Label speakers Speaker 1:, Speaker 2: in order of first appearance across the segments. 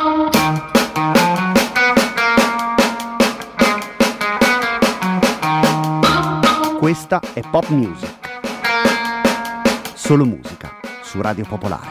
Speaker 1: Questa è Pop Music. Solo musica su Radio Popolare.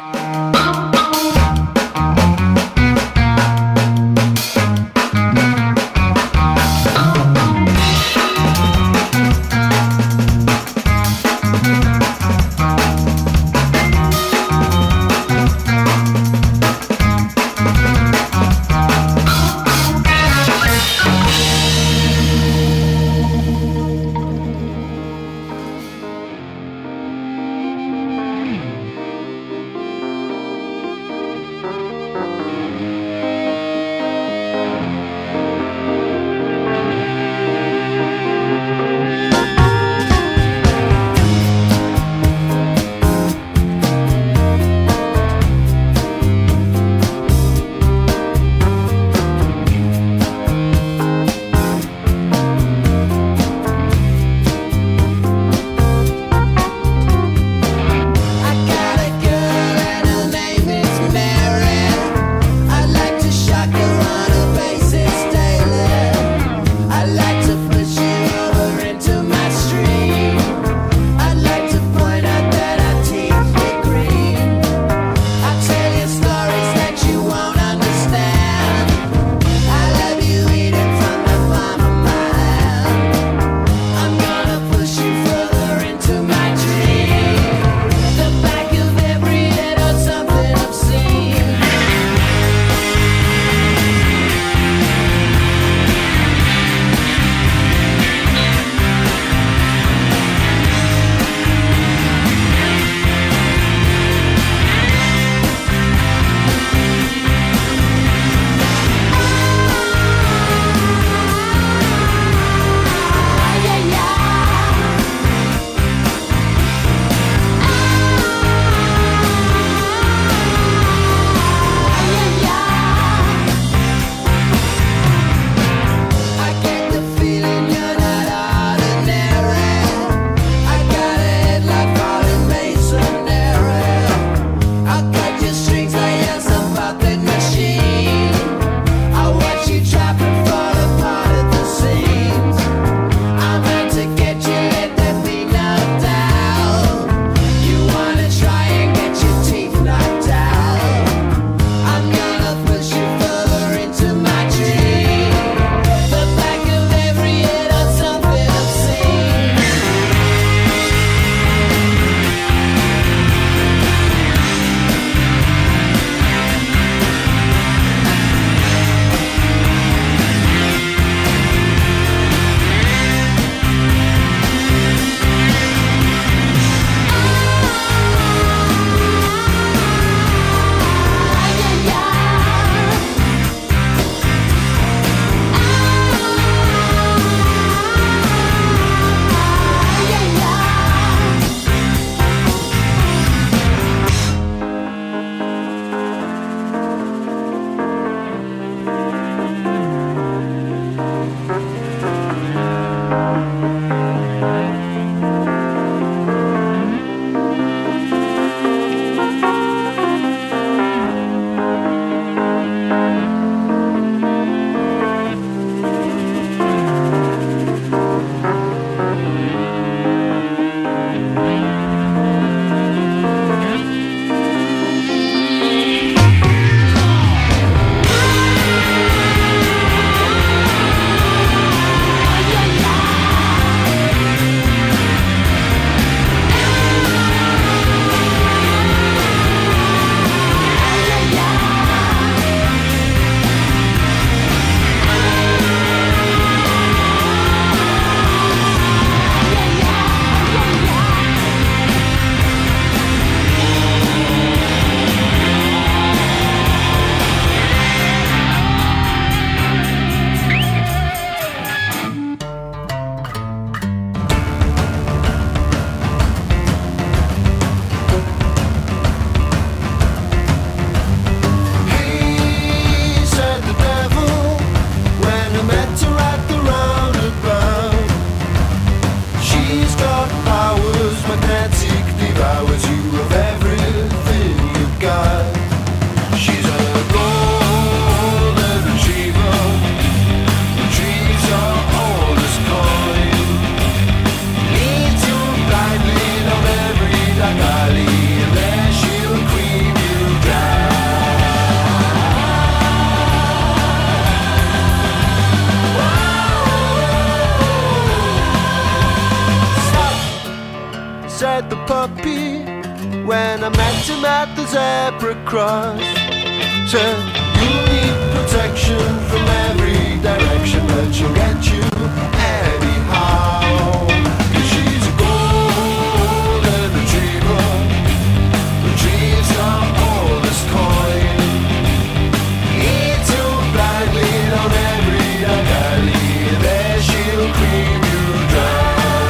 Speaker 2: puppy when I met him at the zebra cross. Said, you need protection from every direction, but she'll get you anyhow. 'Cause she's a golden retriever, retrieves the oldest coin. Eats you blindly on every alley, there she'll cream you dry.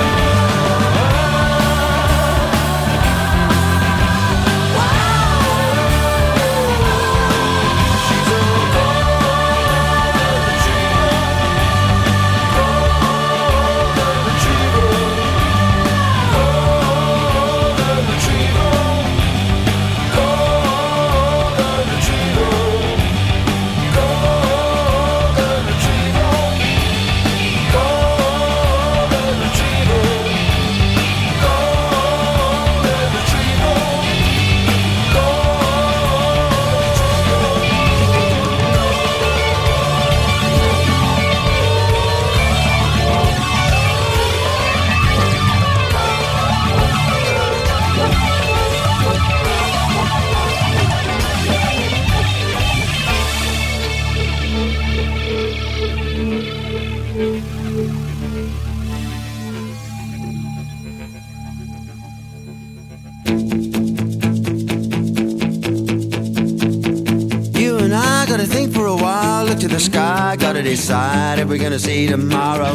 Speaker 2: To the sky, gotta decide if we're gonna see tomorrow.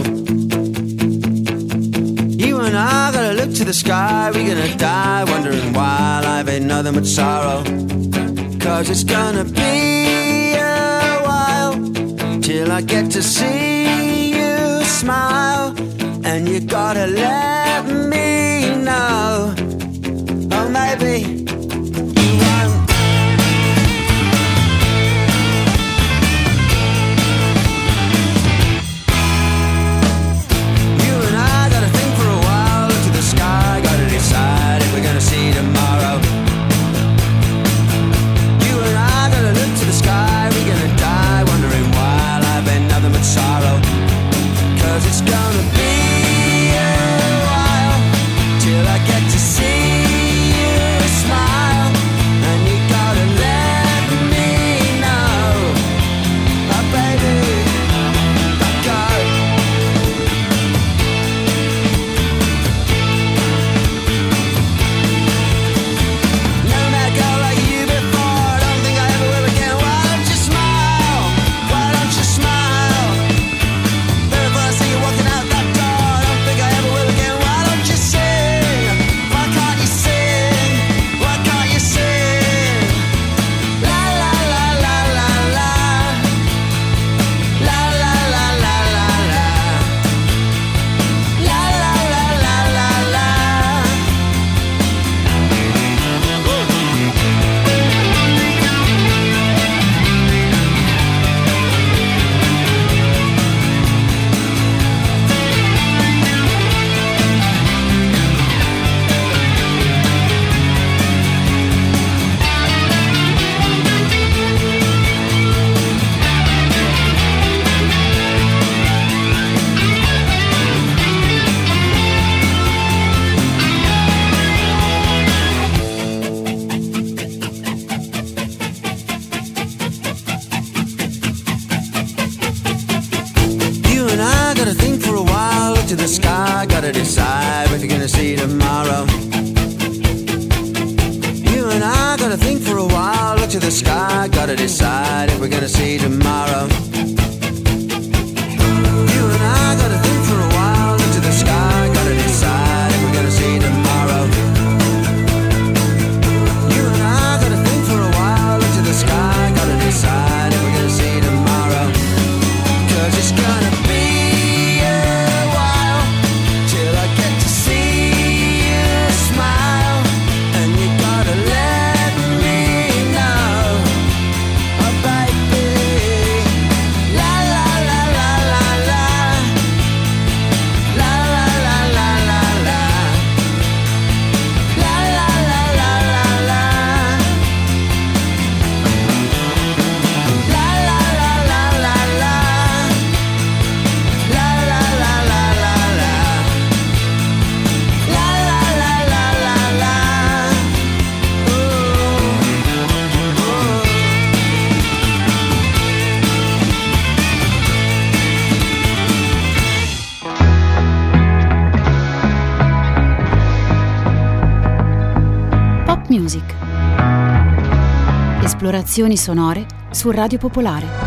Speaker 2: You and I gotta look to the sky, we're gonna die wondering why life ain't nothing but sorrow. 'Cause it's gonna be a while till I get to see you smile, and you gotta let me know. Oh, maybe tomorrow. You and I gotta look to the sky, we're gonna die wondering why life ain't nothing but sorrow. 'Cause it's gonna be a while till I get to see you smile, and you gotta let me know. Oh baby, go. To the sky, gotta decide what you're gonna see tomorrow. You and I gotta think for a while. Look to the sky, gotta decide if we're gonna see tomorrow. You and I gotta think for a while. Look to the sky, gotta decide if we're gonna see tomorrow. You and I gotta think for a while. Look to the sky, gotta decide if we're gonna see tomorrow. 'Cause it's gonna be
Speaker 3: esplorazioni sonore su Radio Popolare.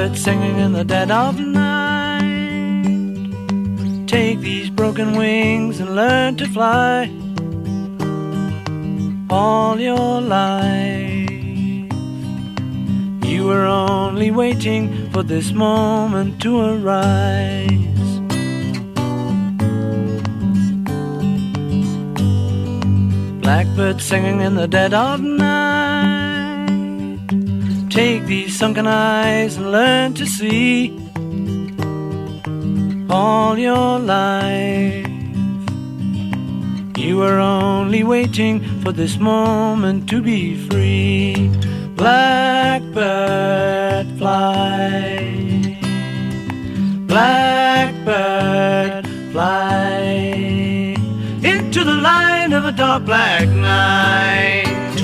Speaker 4: Blackbirds singing in the dead of night. Take these broken wings and learn to fly. All your life you were only waiting for this moment to arise. Blackbird singing in the dead of night. Take these sunken eyes and learn to see. All your life you were only waiting for this moment to be free. Blackbird fly, blackbird fly, into the light of a dark black night.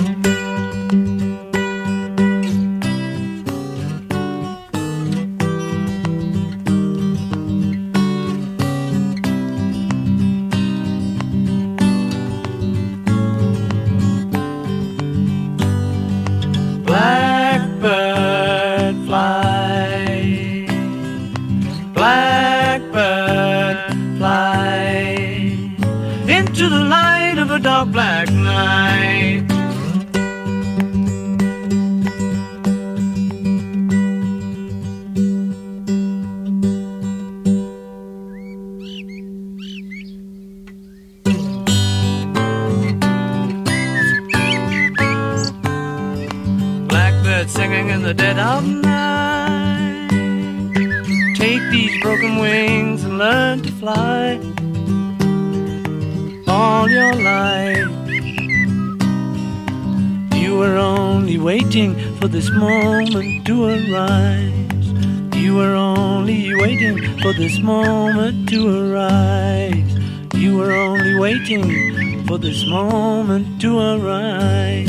Speaker 4: Blackbird fly, blackbird fly, into the light of a dark black night. Singing in the dead of night. Take these broken wings and learn to fly. All your life you were only waiting for this moment to arise. You were only waiting for this moment to arise. You were only waiting for this moment to arise.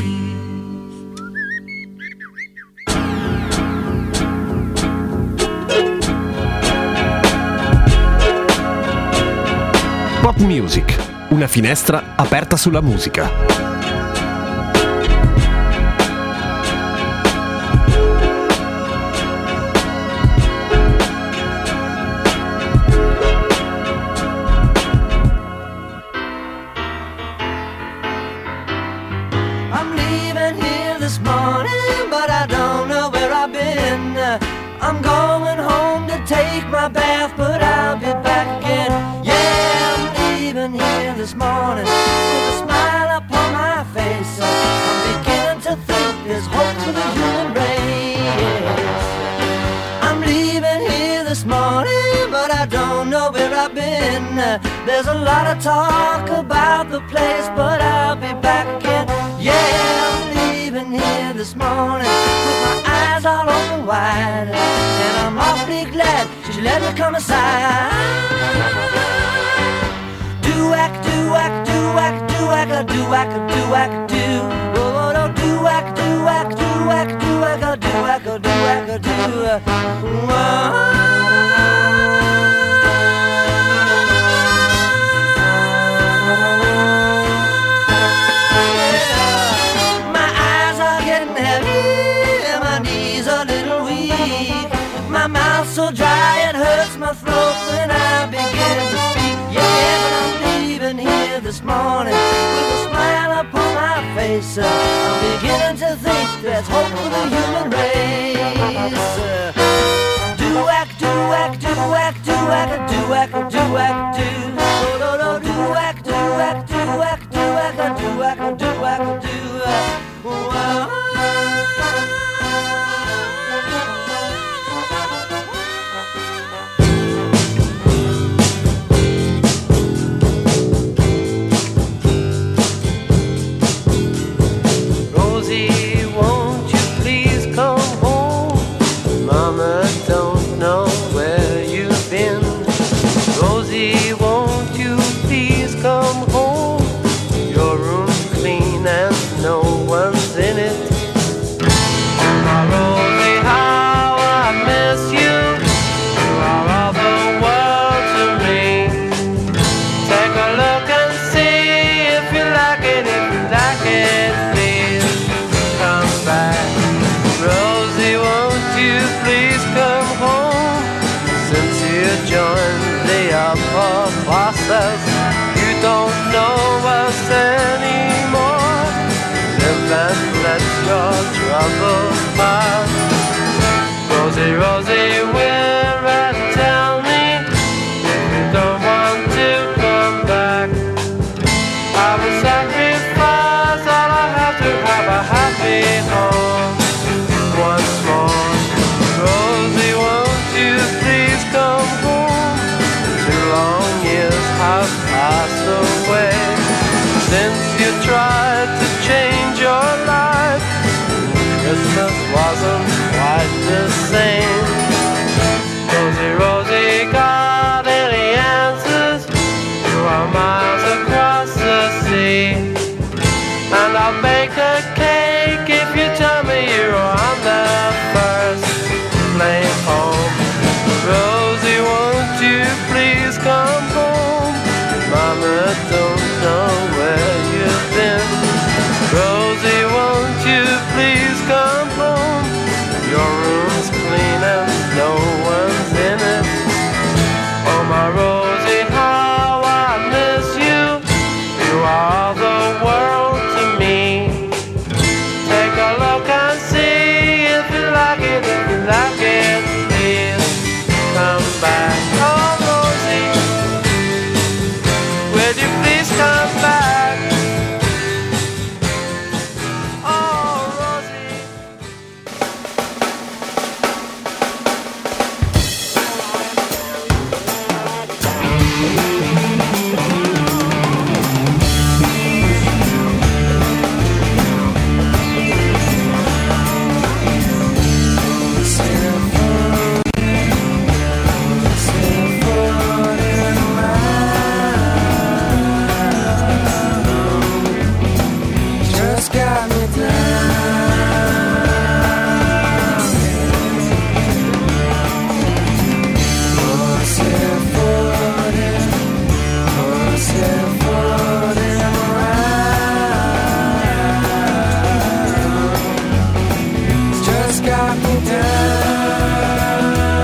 Speaker 1: Pop Music, una finestra aperta sulla musica.
Speaker 2: I'm leaving here this morning, but I don't know where I've been. I'm going home to take my bath, but I'll be back again. Here this morning with a smile upon my face. I'm beginning to think there's hope for the human race. I'm leaving here this morning, but I don't know where I've been. There's a lot of talk about the place, but I'll be back again. Yeah, I'm leaving here this morning with my eyes all open wide, and I'm awfully glad she let me come aside. Do-whack, do-whack, do-whack, do-whack, do-whack, do-whack, do. Oh, no, do-whack, do-whack, do-whack, do-whack, do-whack, do-whack, do. My eyes are getting heavy, my knees are a little weak. My mouth's so dry it hurts my throat when I begin to speak. Yeah, but I'm leaving here this morning with a smile upon my face. I'm beginning to think there's hope for the human race. Do-whack, do-whack, do-whack, do-whack, do-whack, do-whack, do. Oh, no, no, do-whack, do-whack, do-whack, do-whack, do-whack, do-whack, do.
Speaker 4: Come home, your room's clean and and let your troubles pass. Rosie, Rosie, will and tell me if you don't want to come back. I will sacrifice all I have to have a happy home once more. Rosie, won't you please come home? 2 long years have passed away since you tried to change your life. Christmas wasn't quite the same. Rosie, Rosie, got any answers? You are miles across the sea, and I'll bake a cake if you tell me you're on the first plane home. Rosie, won't you please come home? Mama don't know where you've been. Rosie, won't you please come home? Your room's clean and no one's in it. Oh my Rosie, how I miss you. You are the world to me. Take a look and see if you like it, if you like it, please come back. Oh Rosie, will you please come back? Oh Rosie. Just got me down. Pussyfooting around. Just got me down.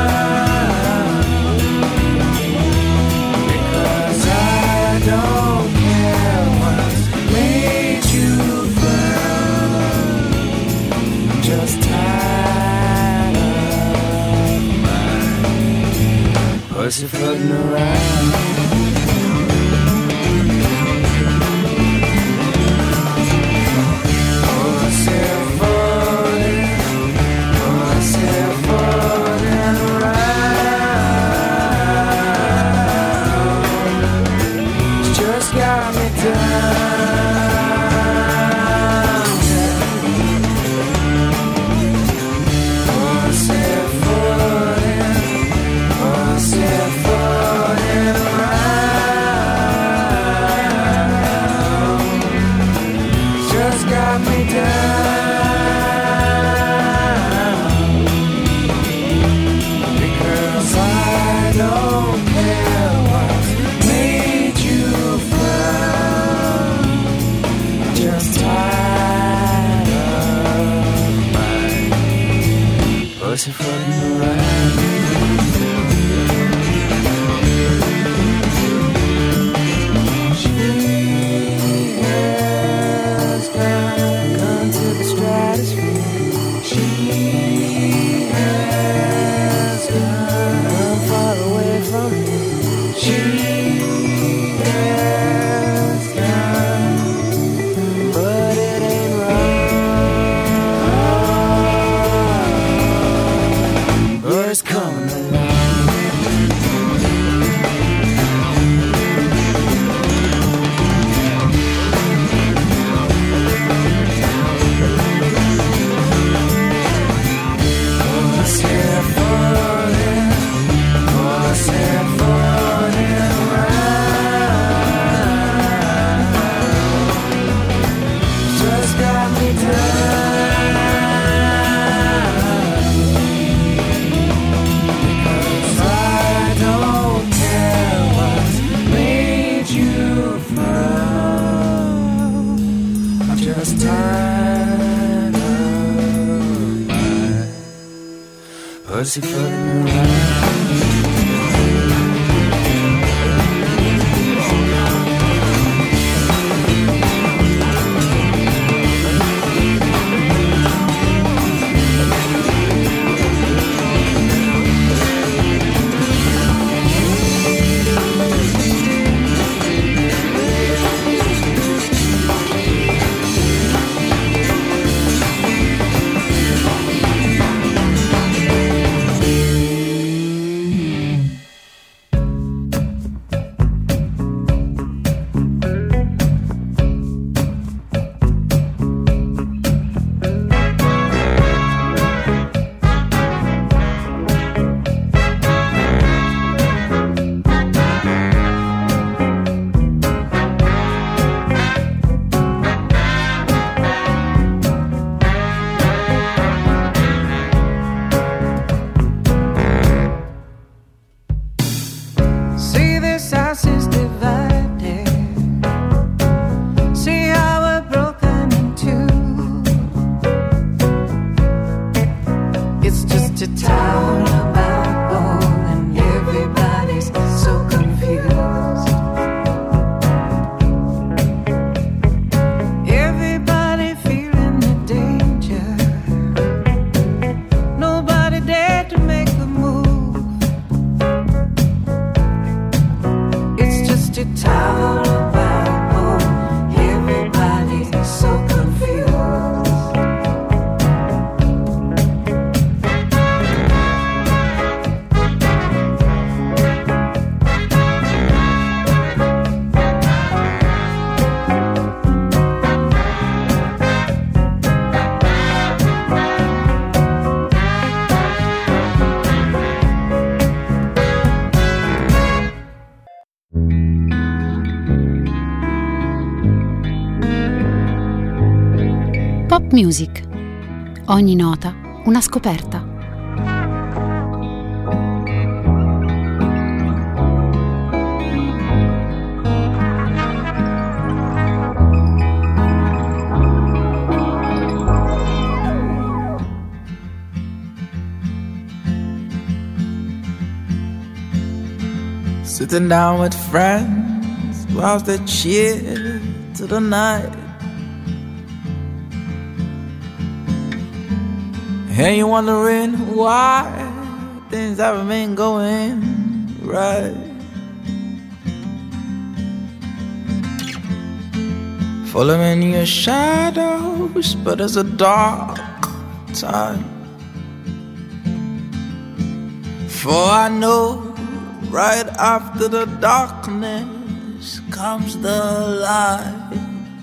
Speaker 4: Because I don't care what's made you frown. I'm just tired of my pussyfooting around. Pussyfooting around. It's just got me down. Pussyfooting around. Just got me down. Because I don't care what made you frown. I'm just tired of my pussyfooting around. She has gone to the stratosphere. She has gone far away from me. She has gone, but it ain't wrong. But it's coming along. Pussyfooting around. Just got me down. Because I don't care what made you frown. I'm just tired of my pussyfooting around.
Speaker 3: Pop Music. Ogni nota una scoperta.
Speaker 5: Sitting down with friends whilst they cheer to the night. And you're wondering why things haven't been going right. Following your shadows, but it's a dark time. For I know right after the darkness comes the light.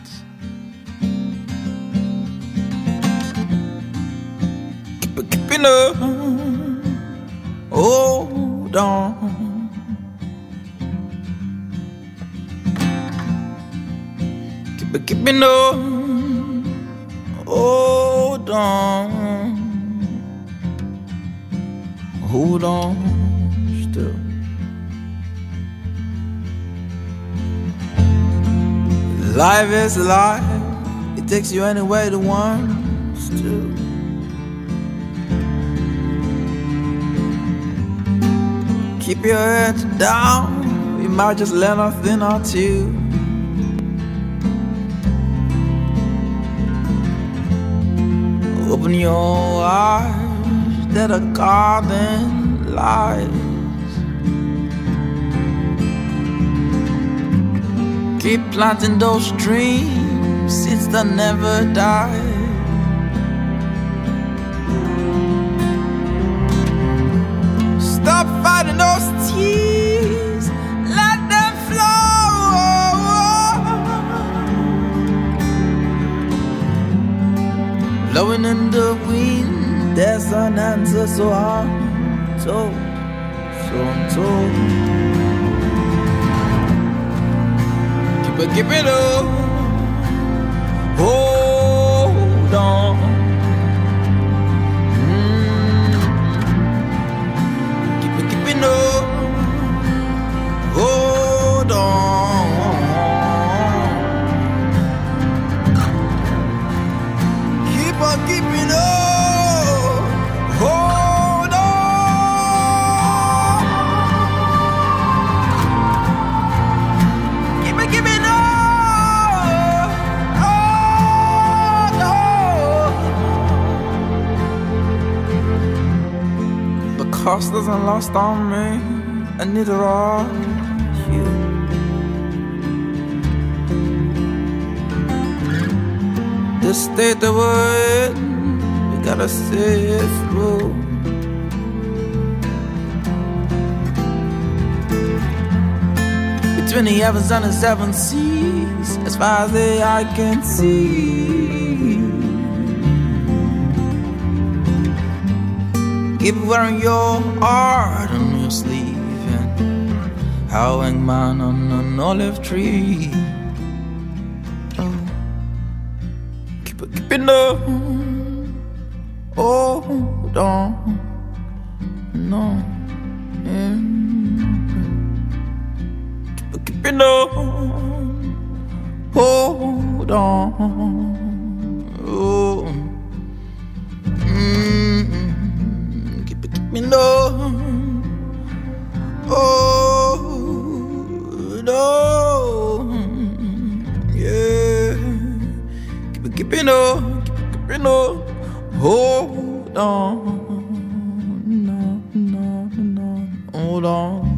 Speaker 5: Keep it up, hold on. Keep it up, hold on. Hold on still. Life is life, it takes you anywhere it wants to. Keep your head down, you might just let a thing or two. Open your eyes, that a garden lies. Keep planting those dreams, seeds that never die. Stop fighting those tears, let them flow. Blowing in the wind, there's an answer, so I'm told, so I'm told. But keep it up, hold on. Keep it up, hold on. Keep on keeping up, hold on. Keep it up. Cost doesn't lost on me, and neither are you. The state that we're in, we gotta see it through. Between the heavens and the seven seas, as far as the eye can see. Keep wearing your heart on your sleeve, and how hang man on an olive tree. Oh, keep it up, hold on, no, yeah. Keep it up, hold on, oh. Me know, oh no, yeah. Keep it up, hold on, no, hold on.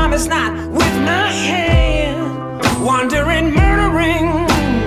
Speaker 2: time is not with my hand. Wandering, murdering.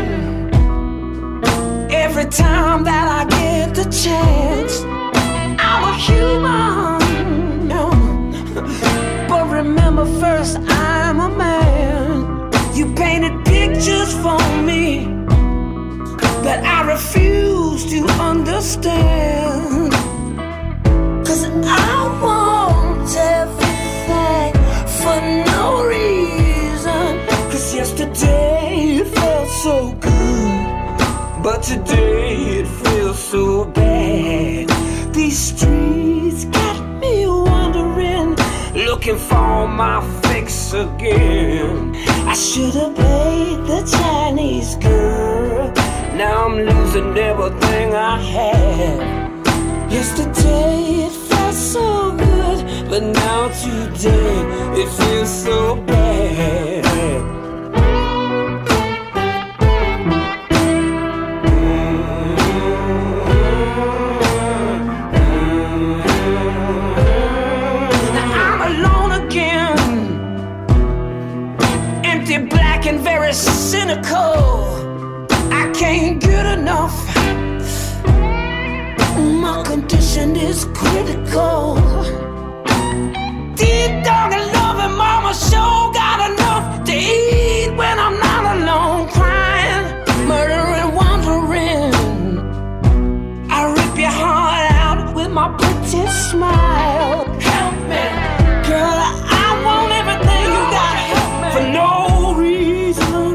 Speaker 2: Every time that I get the chance. I'm a human, but remember first I'm a man. You painted pictures for me that I refuse to understand. 'Cause I want everything for no reason. 'Cause yesterday it felt so good, but today it feels so bad. These streets got me wandering, looking for my fix again. I should have played the Chinese girl. Now I'm losing everything I had. Yesterday it felt so good, but now today it feels so bad. Black and very cynical. I can't get enough. My condition is critical. Deep dog and loving mama sure got enough to eat when I'm not alone, crying, murdering, wandering. I rip your heart out with my pretty smile. Help me, girl, I want everything you got for no reason.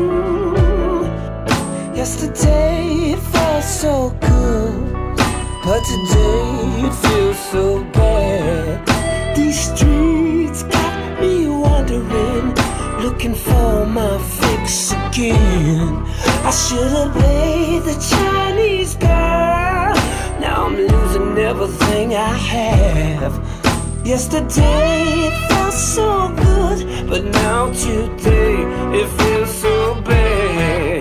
Speaker 2: Yesterday it felt so good, but today it feels so bad. These streets got me wandering, looking for my fix again. I should have played the Chinese girl. Now I'm losing everything I have. Yesterday it felt so good, but now today it feels so bad.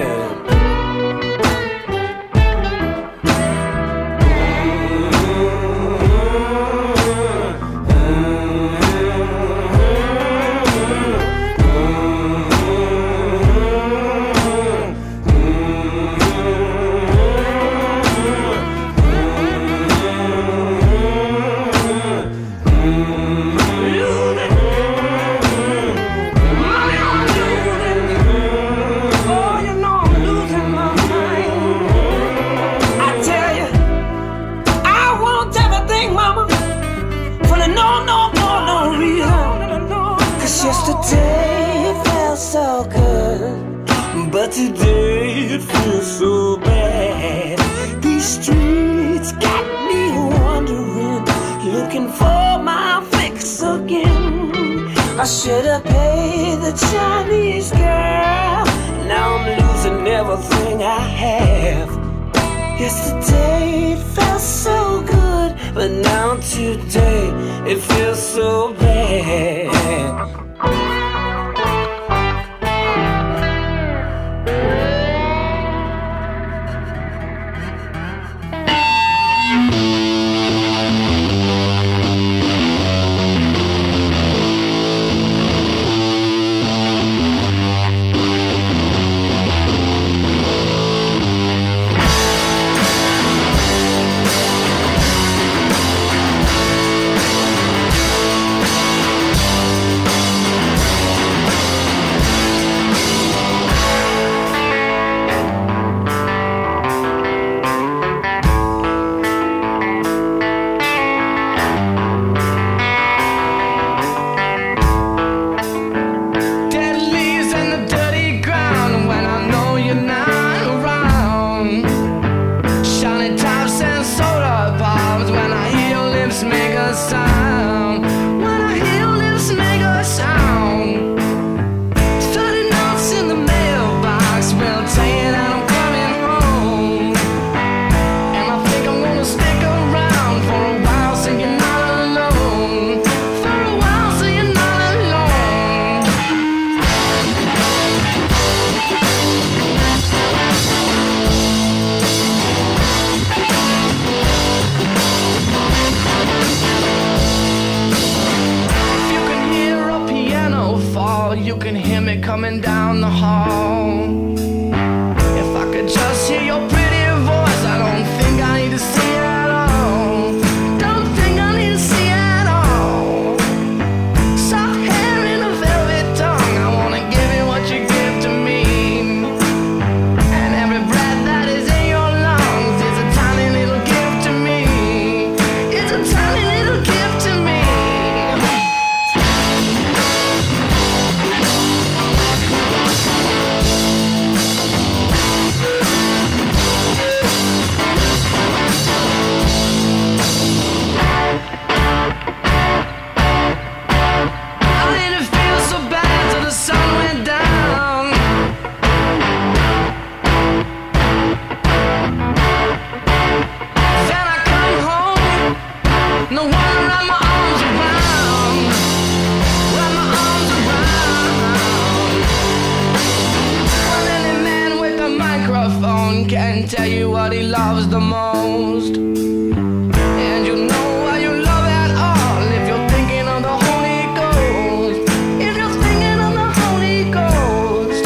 Speaker 2: Yesterday it felt so good, but today it feels so bad. These streets got me wandering, looking for my fix again. I should have paid the Chinese girl. Now I'm losing everything I have. Yesterday it felt so good, but now today it feels so bad.
Speaker 6: you can hear me coming down the hall. If I could just hear your pretty voice, I don't think I need to see it at all. Don't think I need to see it at all. Soft hair and a velvet tongue, I wanna give you what you give to me. And every breath that is in your lungs is a tiny little gift to me. It's a tiny little gift to me. I didn't feel so bad till the sun went down. Then I come home, no one to wrap my arms around. Wrap my arms around. Well, any man with a microphone can tell you what he loves the most. And you know why you love at all if you're thinking of the Holy Ghost. If you're thinking of the Holy Ghost.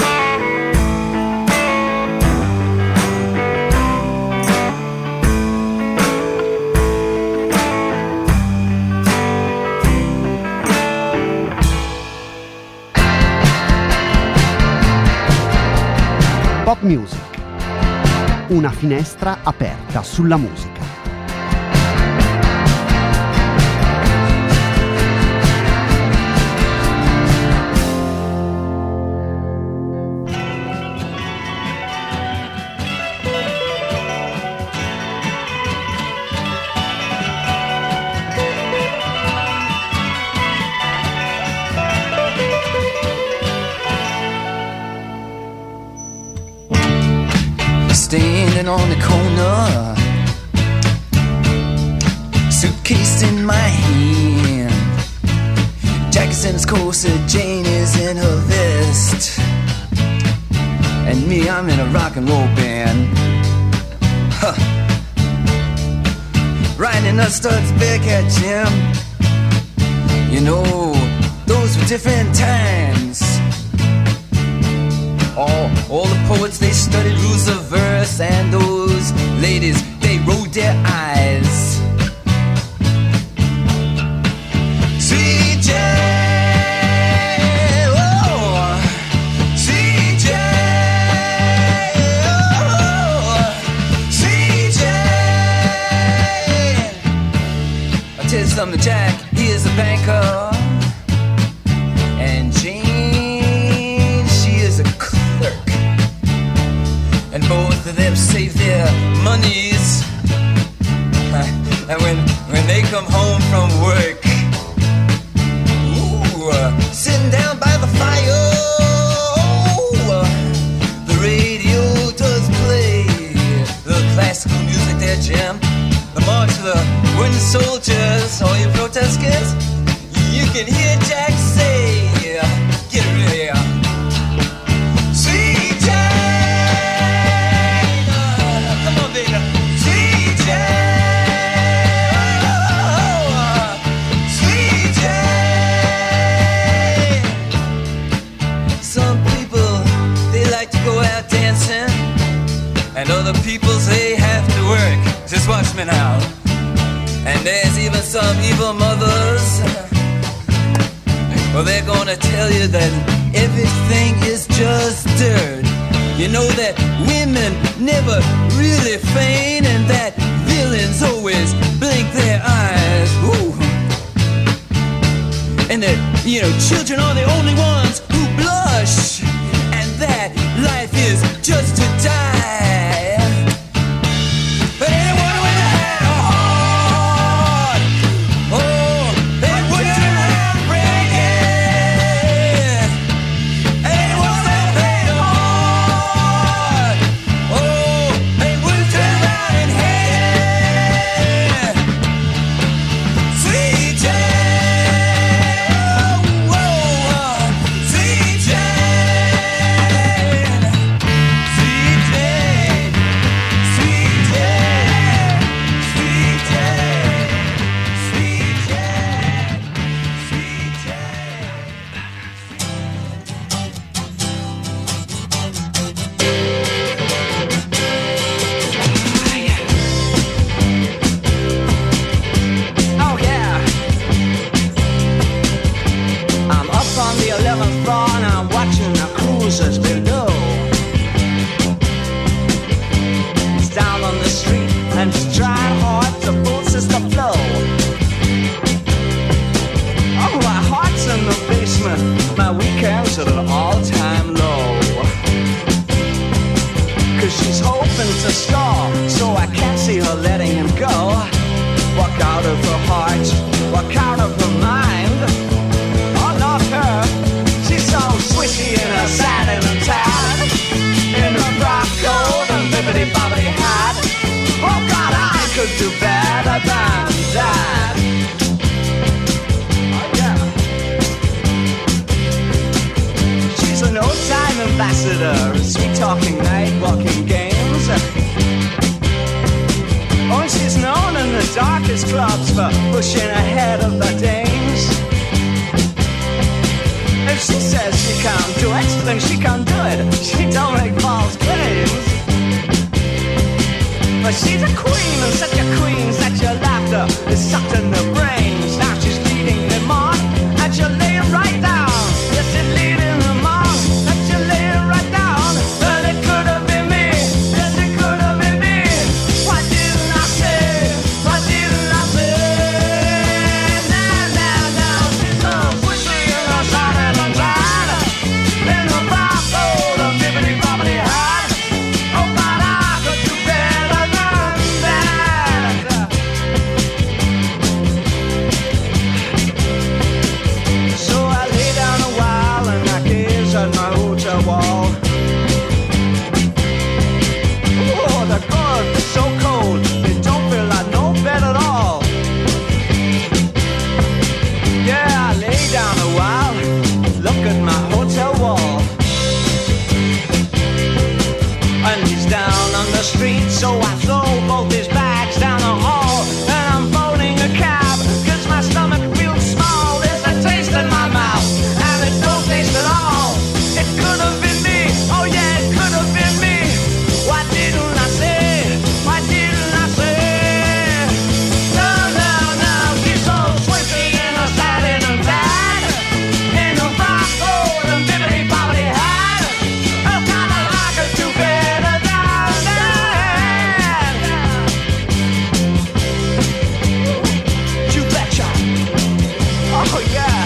Speaker 7: Pop Music. Una finestra aperta sulla musica.
Speaker 5: Standing on the corner, suitcase in my hand, Jack's in his corset, Jane is in her vest, and me, I'm in a rock and roll band. Huh. Riding a Studs Bearcat Jim. You know, those were different times. All the poets, they studied rules of verse, and those ladies, they rolled their eyes. CJ, oh, CJ, oh, CJ. I'll tell you something, Jack, he is a banker, and Jane, she is a clerk. And both of them save their monies. And when they come home from work, ooh, sitting down by the fire, the radio does play the classical music there, Jim. The march of the wooden soldiers, all you protesters, you can hear Jack say, get ready. And other people say have to work. Just watch me now. And there's even some evil mothers. Well, they're gonna tell you that everything is just dirt. You know that women never really feign, and that villains always blink their eyes. Ooh. And that, you know, children are the only ones who blush, and that life is just to die. But anyone with a heart, oh, they wouldn't have breaking. Anyone with a heart, oh, they wouldn't turn around and hate. CJ, oh,
Speaker 2: 7th floor and I'm watching the cruisers below. He's down on the street and he's trying hard to boost the flow. Oh, my heart's in the basement, my weekends at an all-time low. 'Cause she's hoping to score, so I can't see her letting him go. Walk out of her heart, walk out of her mind. Oh, not her, she's so swishy in her satin and tan, in her frock coat and bibbidi-bobbidi hat. Oh God, I could do better than that. Oh yeah. She's an old-time ambassador, sweet-talking, night-walking games. Oh, she's known in the darkest clubs for pushing ahead of the dames. If she says she can't do it, then she can't do it. She don't make false claims. But she's a queen, and such a queen, such a laughter is sucked in the brains. Now she's leading them on, and she'll lay it right down. Yes, she's leading them on, and she'll lay it right down. But it could have been me, yes, it could have been me. Why didn't I say, why didn't I say? Now, she's so swishy in her satin and tan, in her frock coat and bibbidi-bobbidi hat. Oh, but I could do better than that. So I lay down a while and I gaze at my hotel wall. Oh, the good, it's so cold, it don't feel like no bed at all. Yeah, I lay down a while, look at my hotel wall. And he's down on the street, so I throw both his bags down the hall. And I'm phoning a cab, 'cause my stomach feels small. There's a taste in my mouth, and it don't taste at all. It could have been me, oh yeah, it could have been me. Why didn't I say, why didn't I say? No, she's so swishy in her satin and tan, in her frock coat and bibbidi-bobbidi hat. Oh God, I could do better than that. You betcha. Oh yeah.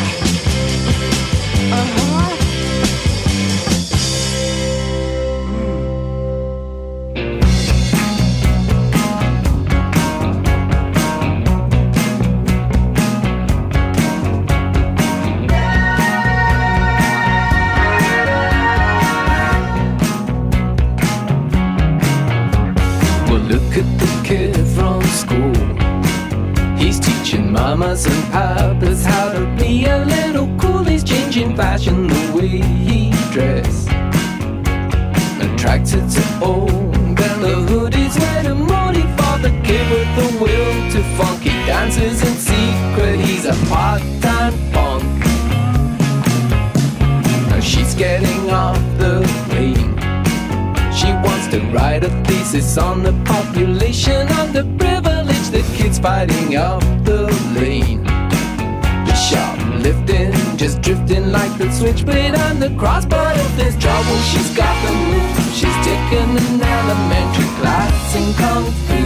Speaker 8: Well, look at the kid from school. He's teaching mamas and papas how to be a little cool. He's changing fashion the way he dress. Attracted to old and the hoodies wet and moldy for the kid with the will to funky dances in secret. He's a part-time punk. Now she's getting off the plane. She wants to write a thesis on the population underprivileged. The kids fighting up the lane. The shoplifting, just drifting like the switchblade and the cross. But if there's trouble, she's got the move. She's taken an elementary class in Kung Fu.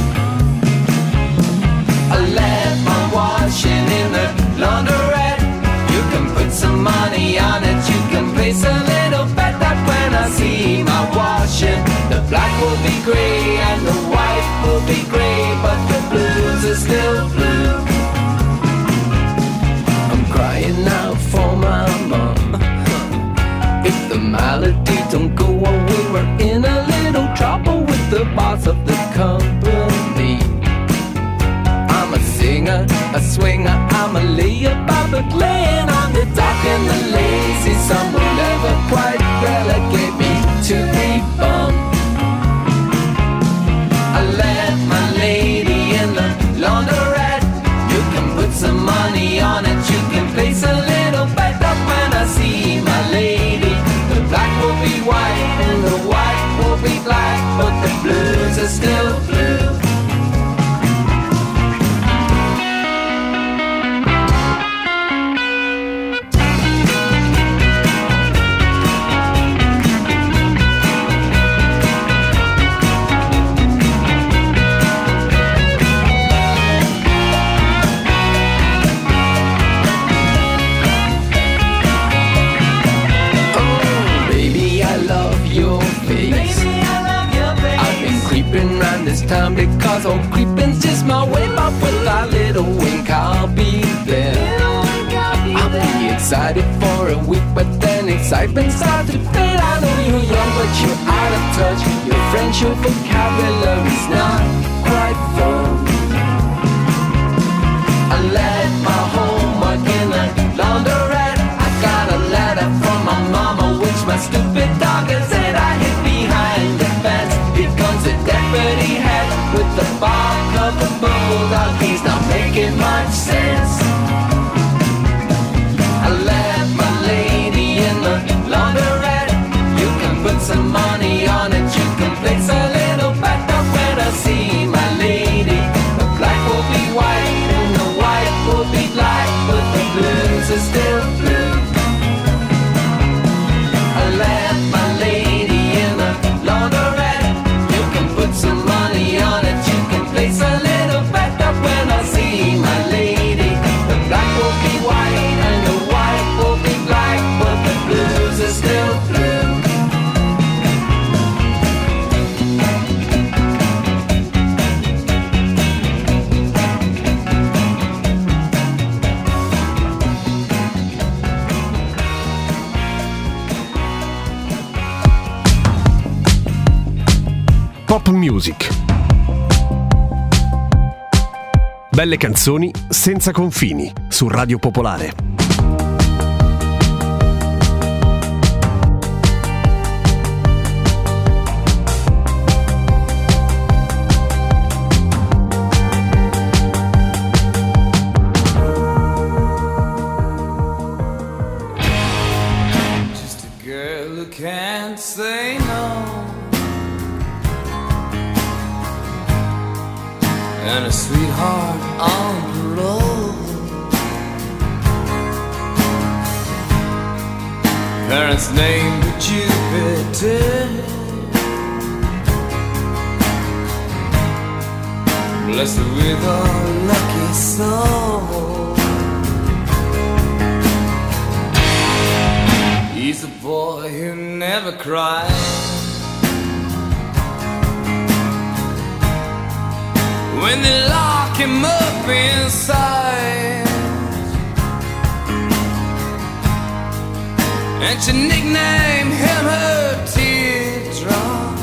Speaker 8: I left my washing in the laundrette. You can put some money on it. You can place a little bet that when I see my washing, the black will be grey and the white will be grey, but the blues are still blue. I'm crying out for my mom. If the malady don't go away, we're in a little trouble. time because old creeping's just my way. But with a little wink, I'll be there. I'll be excited for a week, but then excitement starts to fade. I know you're young, but you're out of touch. Your French, your vocabulary's not quite full. I left my homework in a laundrette. I got a letter from my mama, which my stupid dog has said. I hid behind the fence. Here comes a deputy head with the bark of a bulldog. He's not making much sense. I left my lady in the laundrette. You can put some money on it. You can place a little bet that when I see my lady, the black will be white and the white will be black, but the blues are still blue. I left my lady in the laundrette. You can put some money on it. You can place a little bet that when I see my lady, the black will be white and the white will be black, but the blues are still blue.
Speaker 1: Pop Music. Belle canzoni senza confini su Radio Popolare.
Speaker 5: Just a girl who can't say no, and a sweetheart on parole. Parents named her Jupiter, blessed her with a lucky soul. He's a boy who never cries. When they lock him up inside, and she nicknamed him her teardrop,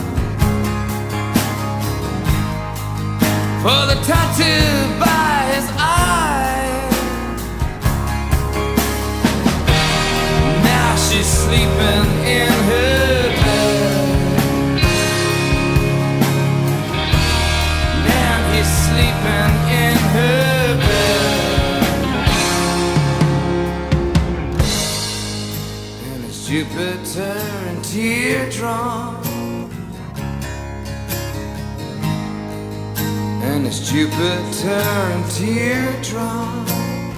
Speaker 5: for the tattoo by his eye. Now she's sleeping in her bed. Now he's sleeping in her bed. And it's Jupiter and teardrop, and it's Jupiter and teardrop.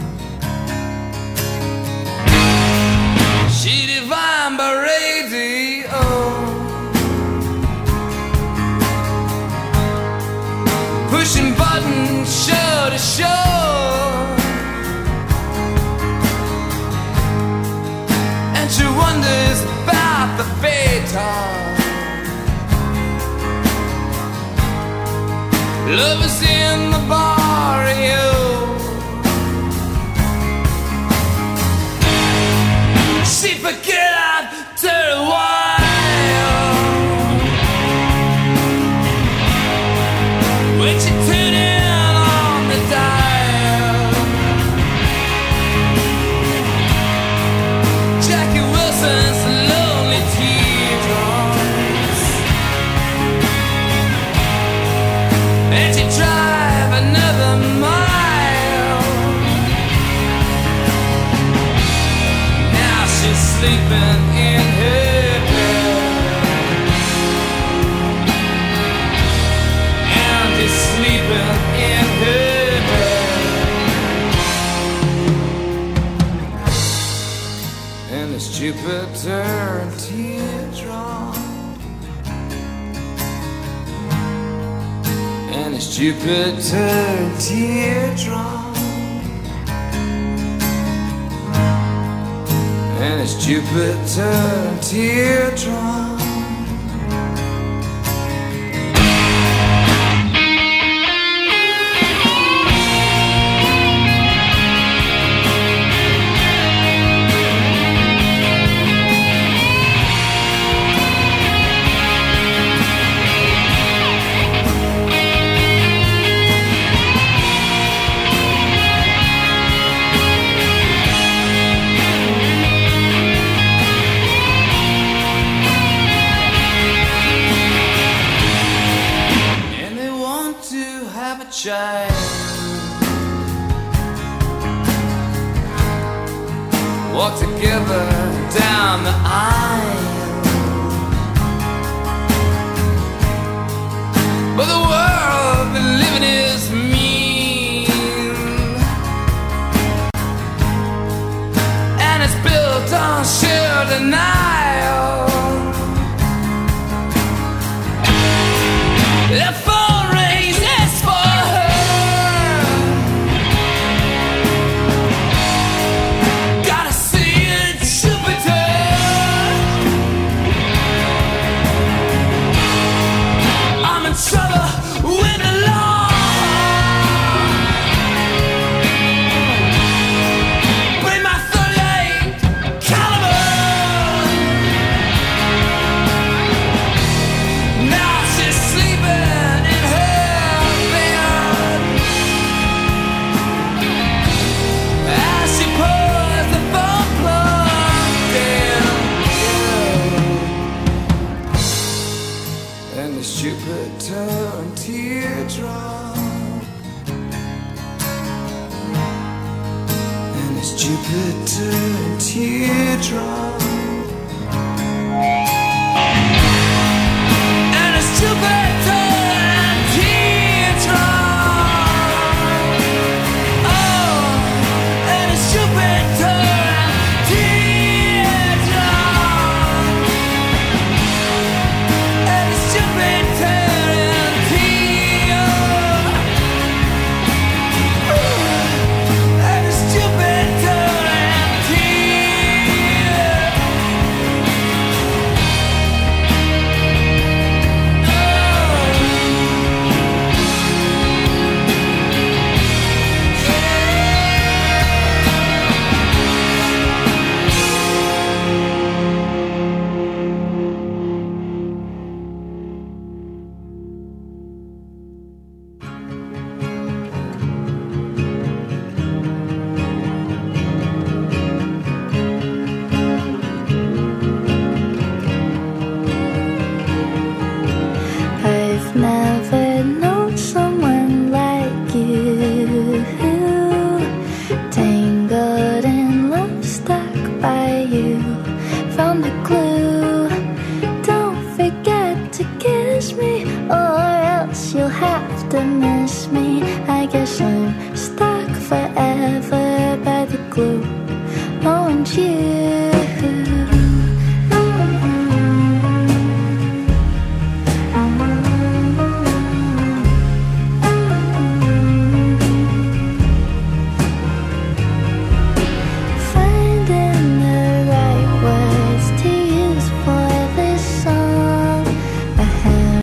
Speaker 5: She divine by radio, pushing buttons show to show, and she wonders about the fatal. Love is in the barrio. She forgot her while when she tuned in on the dial. Jackie Wilson's lonely teardrops, and she drive another mile. Now she's sleeping in her bed, and he's sleeping in her bed. And it's Jupiter and teardrop, and it's Jupiter and teardrop, and it's Jupiter and teardrop.
Speaker 8: down the aisle. But the world we live in is mean, and it's built on sheer denial. The phone rings, it's for her. Gotta see it, Jupiter. I'm in trouble with the law. Bring my 38 caliber. Now she's sleeping in her bed as she puts the phone plug in. And it's Jupiter and teardrop. And it's Jupiter and teardrop. And it's Jupiter and teardrop. Oh, and it's Jupiter and teardrop. And it's Jupiter and teardrop. And it's Jupiter and teardrop.
Speaker 9: I've never known someone like you, tangled in love, stuck by you, found a clue. Don't forget to kiss me, or else you'll have to miss me. I guess I'm stuck forever by the glue. Oh, and you